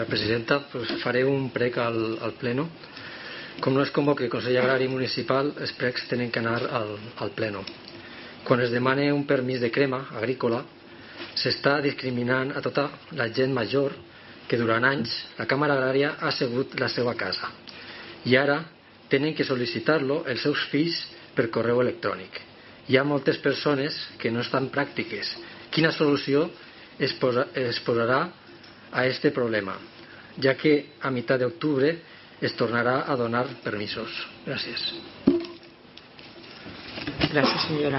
Presidenta, faré un prec al Pleno. Com no es convoca el Consell Agrari Municipal, els precs tenen que anar al Pleno. Quan es demana un permís de crema agrícola, s'està discriminant a tota la gent major que durant anys la Càmera Agrària ha sigut la seva casa i ara tenen que sol·licitar-lo els seus fills per correu electrònic. Hi ha moltes persones que no estan pràctiques. Quina solució es posarà a este problema, ja que a mitad de octubre es tornarà a donar permisos? Gràcies. Gràcies, senyora.